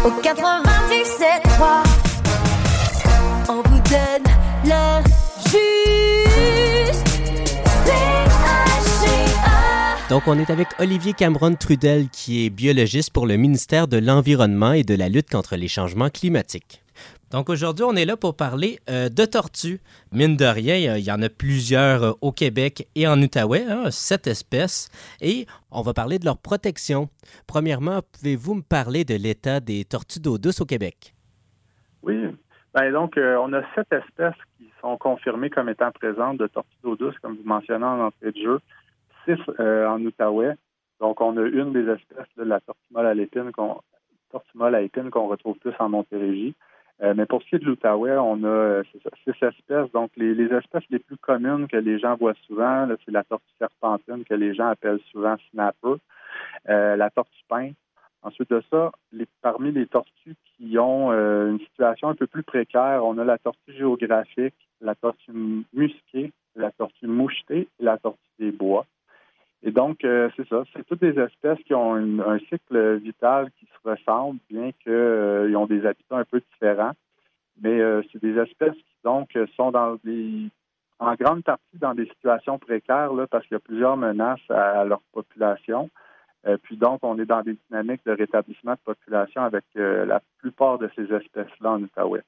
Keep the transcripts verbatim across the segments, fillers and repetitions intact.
au quatre-vingt-dix-sept trois. On vous donne le juste C H G A. Donc, on est avec Olivier Cameron Trudel, qui est biologiste pour le ministère de l'Environnement et de la lutte contre les changements climatiques. Donc, aujourd'hui, on est là pour parler euh, de tortues. Mine de rien, il y en a plusieurs euh, au Québec et en Outaouais, hein, sept espèces, et on va parler de leur protection. Premièrement, pouvez-vous me parler de l'état des tortues d'eau douce au Québec? Oui. Ben donc, euh, on a sept espèces qui sont confirmées comme étant présentes de tortues d'eau douce, comme vous mentionnez en entrée de jeu, six euh, en Outaouais. Donc, on a une des espèces, là, la tortue molle à l'épine, qu'on, tortue molle à épine qu'on retrouve plus en Montérégie. Euh, mais pour ce qui est de l'Outaouais, on a euh, c'est ça, six espèces. Donc, les, les espèces les plus communes que les gens voient souvent, là, c'est la tortue serpentine que les gens appellent souvent snapper, euh, la tortue pin. Ensuite de ça, les, parmi les tortues qui ont euh, une situation un peu plus précaire, on a la tortue géographique, la tortue musquée, la tortue mouchetée et la tortue des bois. Et donc, euh, c'est ça, c'est toutes des espèces qui ont une, un cycle vital qui se ressemble, bien qu'ils euh, ont des habitats un peu différents. Mais euh, c'est des espèces qui, donc, sont dans des, en grande partie dans des situations précaires, là, parce qu'il y a plusieurs menaces à, à leur population. Euh, puis donc, on est dans des dynamiques de rétablissement de population avec euh, la plupart de ces espèces-là en Outaouais.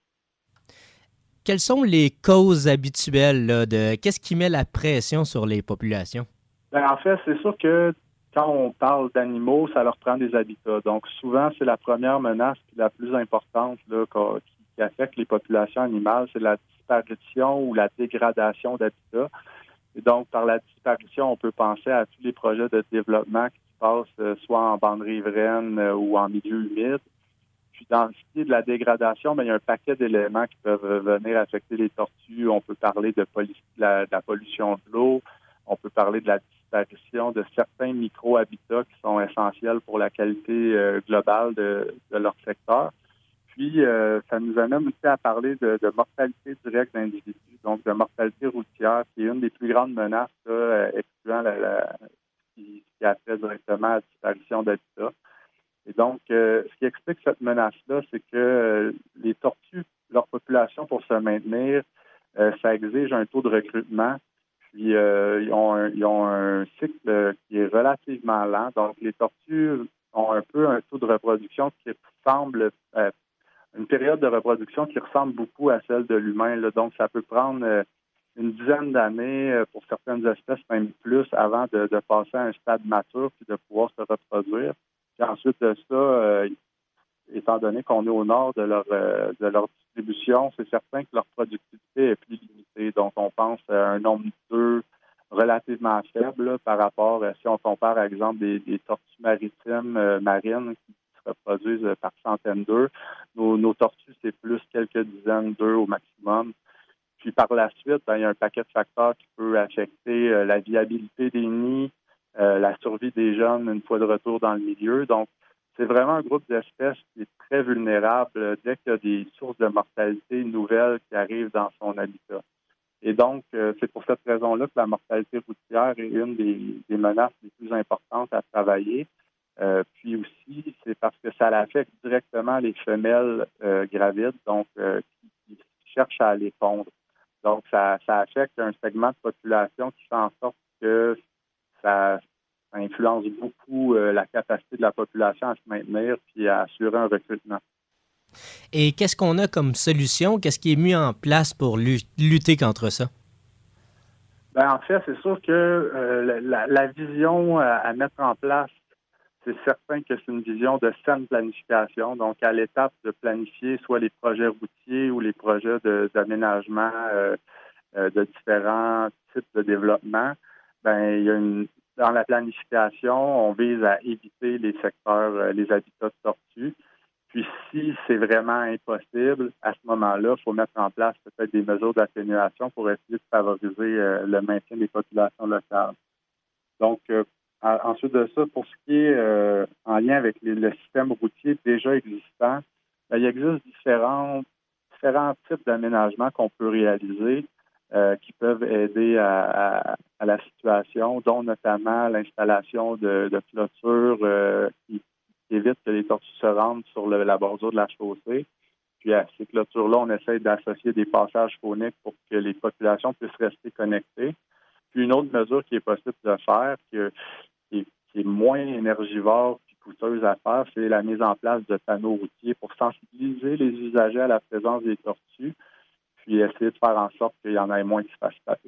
Quelles sont les causes habituelles là, de qu'est-ce qui met la pression sur les populations? Bien, en fait, c'est sûr que quand on parle d'animaux, ça leur prend des habitats. Donc, souvent, c'est la première menace puis la plus importante là, qui, qui affecte les populations animales, c'est la disparition ou la dégradation d'habitats. Et donc, par la disparition, on peut penser à tous les projets de développement qui se passent euh, soit en bande riveraine euh, ou en milieu humide. Puis, dans ce qui est de la dégradation, bien, il y a un paquet d'éléments qui peuvent venir affecter les tortues. On peut parler de, pollu- de, la, de la pollution de l'eau. On peut parler de la disparition de certains micro-habitats qui sont essentiels pour la qualité euh, globale de, de leur secteur. Puis, euh, ça nous amène aussi à parler de, de mortalité directe d'individus, donc de mortalité routière, qui est une des plus grandes menaces, là, excluant la, la, qui, qui a trait directement à la disparition d'habitats. Et donc, euh, ce qui explique cette menace-là, c'est que euh, les tortues, leur population, pour se maintenir, euh, ça exige un taux de recrutement. Puis, euh, ils, ont un, ils ont un cycle qui est relativement lent. Donc, les tortues ont un peu un taux de reproduction qui ressemble, euh, une période de reproduction qui ressemble beaucoup à celle de l'humain, là. Donc, ça peut prendre euh, une dizaine d'années euh, pour certaines espèces, même plus, avant de, de passer à un stade mature puis de pouvoir se reproduire. Puis ensuite de ça, euh, étant donné qu'on est au nord de leur euh, de leur distribution, c'est certain que leur productivité est plus limitée. Donc, on pense à un nombre d'œufs relativement faible là, par rapport, euh, si on compare, par exemple, des, des tortues maritimes euh, marines qui se reproduisent euh, par centaines d'œufs. Nos, nos tortues, c'est plus quelques dizaines d'œufs au maximum. Puis par la suite, ben, il y a un paquet de facteurs qui peut affecter euh, la viabilité des nids, euh, la survie des jeunes une fois de retour dans le milieu. Donc, c'est vraiment un groupe d'espèces qui est très vulnérable euh, dès qu'il y a des sources de mortalité nouvelles qui arrivent dans son habitat. Et donc, euh, c'est pour cette raison-là que la mortalité routière est une des, des menaces les plus importantes à travailler. Euh, puis aussi, c'est parce que ça affecte directement les femelles euh, gravides, donc euh, qui, qui cherchent à aller pondre. Donc, ça, ça affecte un segment de population qui fait en sorte que ça, ça influence beaucoup euh, la capacité de la population à se maintenir puis à assurer un recrutement. Et qu'est-ce qu'on a comme solution? Qu'est-ce qui est mis en place pour lutter contre ça? Bien, en fait, c'est sûr que euh, la, la vision à, à mettre en place, c'est certain que c'est une vision de saine planification. Donc, à l'étape de planifier soit les projets routiers ou les projets de, d'aménagement euh, euh, de différents types de développement, ben il y a une dans la planification, on vise à éviter les secteurs, euh, les habitats de tortues. Puis, si c'est vraiment impossible, à ce moment-là, il faut mettre en place peut-être des mesures d'atténuation pour essayer de favoriser euh, le maintien des populations locales. Donc, euh, ensuite de ça, pour ce qui est euh, en lien avec les, le système routier déjà existant, bien, il existe différents, différents types d'aménagements qu'on peut réaliser euh, qui peuvent aider à, à, à la situation, dont notamment l'installation de, de clôtures euh, qui qui évite que les tortues se rendent sur le, la bordure de la chaussée. Puis à ces clôtures-là, on essaie d'associer des passages phoniques pour que les populations puissent rester connectées. Puis une autre mesure qui est possible de faire, qui, qui, est, qui est moins énergivore et coûteuse à faire, c'est la mise en place de panneaux routiers pour sensibiliser les usagers à la présence des tortues, puis essayer de faire en sorte qu'il y en ait moins qui se fassent taper.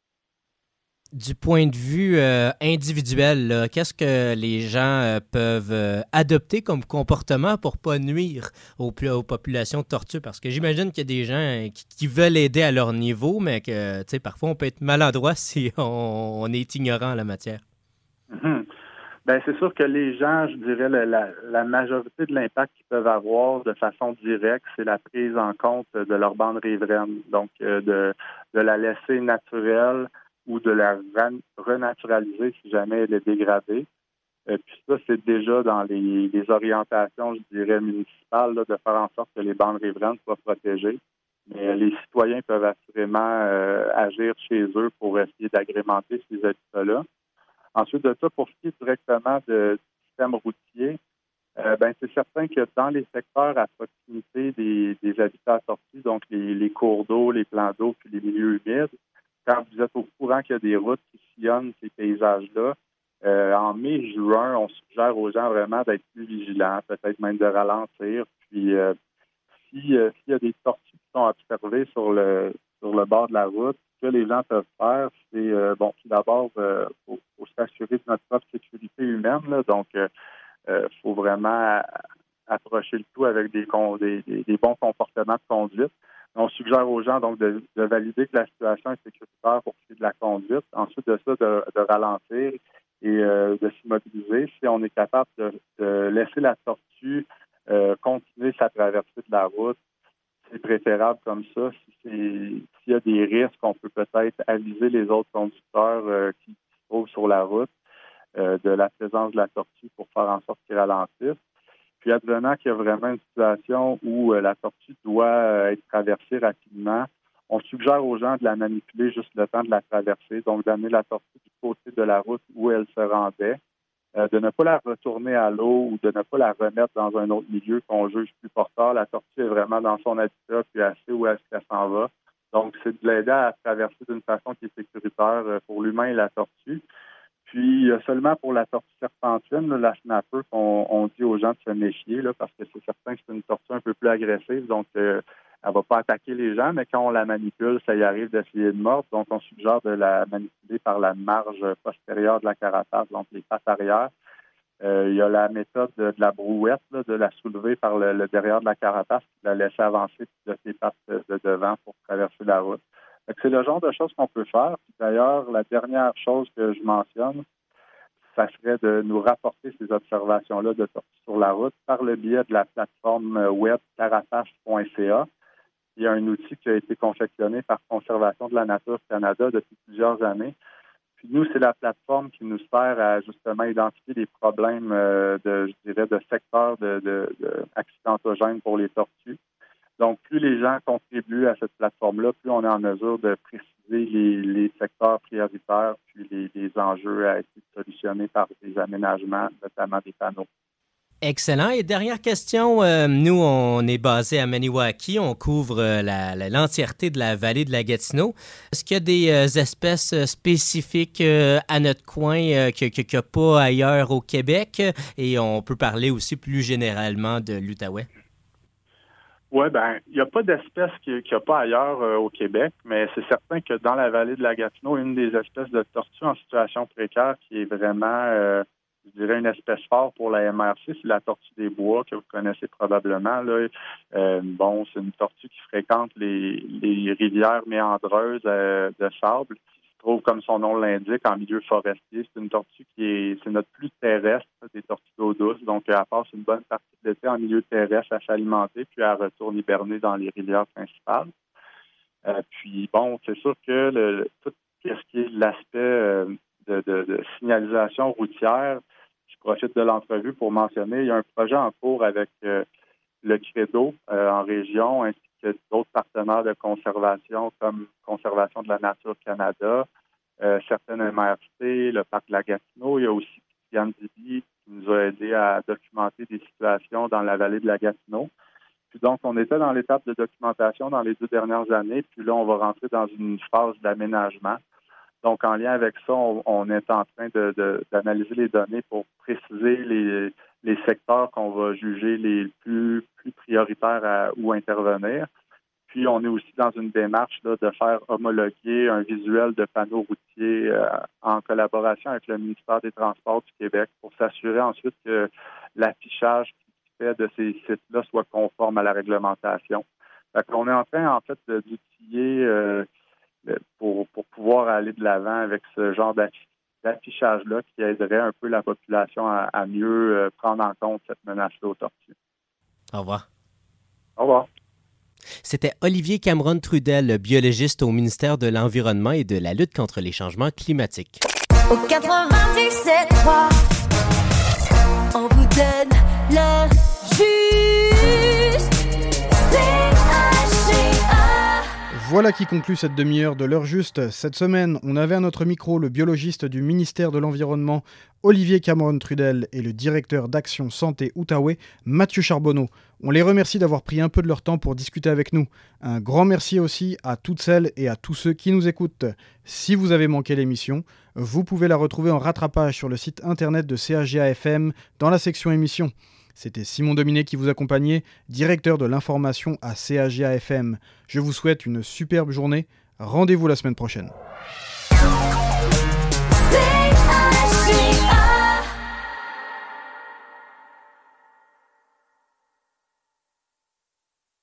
Du point de vue euh, individuel, là, qu'est-ce que les gens euh, peuvent euh, adopter comme comportement pour pas nuire aux, aux populations de tortues? Parce que j'imagine qu'il y a des gens euh, qui, qui veulent aider à leur niveau, mais que tu sais, parfois on peut être maladroit si on, on est ignorant en la matière. Mm-hmm. Bien, c'est sûr que les gens, je dirais, la, la, la majorité de l'impact qu'ils peuvent avoir de façon directe, c'est la prise en compte de leur bande riveraine. Donc, euh, de, de la laisser naturelle ou de la renaturaliser si jamais elle est dégradée. Euh, puis ça, c'est déjà dans les, les orientations, je dirais, municipales, là, de faire en sorte que les bandes riveraines soient protégées. Mais euh, les citoyens peuvent assurément euh, agir chez eux pour essayer d'agrémenter ces habitats-là. Ensuite de ça, pour ce qui est directement de, du système routier, euh, ben c'est certain que dans les secteurs à proximité des, des habitats tortues, donc les, les cours d'eau, les plans d'eau puis les milieux humides, quand vous êtes au courant qu'il y a des routes qui sillonnent ces paysages-là, euh, en mai, juin, on suggère aux gens vraiment d'être plus vigilants, peut-être même de ralentir. Puis, euh, si, euh, s'il y a des tortues qui sont observées sur le sur le bord de la route, ce que les gens peuvent faire, c'est, euh, bon, tout d'abord, il euh, faut, faut s'assurer de notre propre sécurité humaine. Là, donc, il euh, euh, faut vraiment approcher le tout avec des, des, des, des bons comportements de conduite. On suggère aux gens donc de, de valider que la situation est sécuritaire pour ce qui est de la conduite. Ensuite de ça, de, de ralentir et euh, de s'immobiliser. Si on est capable de, de laisser la tortue euh, continuer sa traversée de la route, c'est préférable comme ça. Si c'est, s'il y a des risques, on peut peut-être aviser les autres conducteurs euh, qui se trouvent sur la route euh, de la présence de la tortue pour faire en sorte qu'ils ralentissent. Puis, advenant qu'il y a vraiment une situation où euh, la tortue doit euh, être traversée rapidement, on suggère aux gens de la manipuler juste le temps de la traverser, donc d'amener la tortue du côté de la route où elle se rendait, euh, de ne pas la retourner à l'eau ou de ne pas la remettre dans un autre milieu qu'on juge plus porteur. La tortue est vraiment dans son habitat, puis elle sait où est-ce qu'elle s'en va. Donc, c'est de l'aider à traverser d'une façon qui est sécuritaire pour l'humain et la tortue. Puis, seulement pour la tortue serpentine, là, la snapper, on, on dit aux gens de se méfier, là, parce que c'est certain que c'est une tortue un peu plus agressive, donc euh, elle ne va pas attaquer les gens, mais quand on la manipule, ça y arrive d'essayer de mordre. Donc, on suggère de la manipuler par la marge postérieure de la carapace, donc les pattes arrière. Euh, il y a la méthode de, de la brouette, là, de la soulever par le, le derrière de la carapace, puis de la laisser avancer de ses pattes de, de devant pour traverser la route. C'est le genre de choses qu'on peut faire. Puis d'ailleurs, la dernière chose que je mentionne, ça serait de nous rapporter ces observations-là de tortues sur la route par le biais de la plateforme web carapace point c a. Il y a un outil qui a été confectionné par Conservation de la Nature Canada depuis plusieurs années. Puis nous, c'est la plateforme qui nous sert à justement identifier des problèmes euh, de, je dirais, de secteurs de, de, de accidentogènes pour les tortues. Donc, plus les gens contribuent à cette plateforme-là, plus on est en mesure de préciser les, les secteurs prioritaires puis les, les enjeux à être solutionnés par des aménagements, notamment des panneaux. Excellent. Et dernière question, euh, nous, on est basé à Maniwaki, on couvre euh, la, la, l'entièreté de la vallée de la Gatineau. Est-ce qu'il y a des euh, espèces spécifiques euh, à notre coin euh, qu'il n'y a pas ailleurs au Québec? Et on peut parler aussi plus généralement de l'Outaouais. Oui, bien, il n'y a pas d'espèce qu'il n'y a pas ailleurs euh, au Québec, mais c'est certain que dans la vallée de la Gatineau, une des espèces de tortues en situation précaire qui est vraiment, euh, je dirais, une espèce forte pour la M R C, c'est la tortue des bois, que vous connaissez probablement. Là. Euh, bon, c'est une tortue qui fréquente les, les rivières méandreuses euh, de sable, qui se trouve, comme son nom l'indique, en milieu forestier. C'est une tortue qui est, c'est notre plus terrestre des tortues d'eau douce, donc elle passe une bonne partie de l'été en milieu terrestre à s'alimenter, puis elle retourne hiberner dans les rivières principales. Euh, puis bon, c'est sûr que le, tout ce qui est l'aspect euh, de, de, de signalisation routière, je profite de l'entrevue pour mentionner, il y a un projet en cours avec euh, le Credo euh, en région, ainsi que d'autres partenaires de conservation comme Conservation de la Nature Canada, euh, certaines M R C, le Parc de la Gatineau, il y a aussi Yann Dibi, qui nous a aidé à documenter des situations dans la vallée de la Gatineau. Puis donc, on était dans l'étape de documentation dans les deux dernières années, puis là, on va rentrer dans une phase d'aménagement. Donc, en lien avec ça, on, on est en train de, de, d'analyser les données pour préciser les, les secteurs qu'on va juger les plus, plus prioritaires à, où intervenir. Puis, on est aussi dans une démarche là, de faire homologuer un visuel de panneaux routiers euh, en collaboration avec le ministère des Transports du Québec pour s'assurer ensuite que l'affichage qui fait de ces sites-là soit conforme à la réglementation. Fait qu'on est en train, en fait, de, d'outiller euh, pour, pour pouvoir aller de l'avant avec ce genre d'affichage. d'affichage-là qui aiderait un peu la population à, à mieux euh, prendre en compte cette menace-là aux tortues. Au revoir. Au revoir. C'était Olivier Cameron Trudel, biologiste au ministère de l'Environnement et de la lutte contre les changements climatiques. Au quatre-vingt-dix-sept trois, on vous donne l'heure juste. C H G A. Voilà qui conclut cette demi-heure de l'heure juste. Cette semaine, on avait à notre micro le biologiste du ministère de l'Environnement, Olivier Cameron Trudel, et le directeur d'Action Santé Outaouais, Mathieu Charbonneau. On les remercie d'avoir pris un peu de leur temps pour discuter avec nous. Un grand merci aussi à toutes celles et à tous ceux qui nous écoutent. Si vous avez manqué l'émission, vous pouvez la retrouver en rattrapage sur le site internet de C H G A F M dans la section émissions. C'était Simon Dominé qui vous accompagnait, directeur de l'information à C H G A F M. Je vous souhaite une superbe journée. Rendez-vous la semaine prochaine. C H G A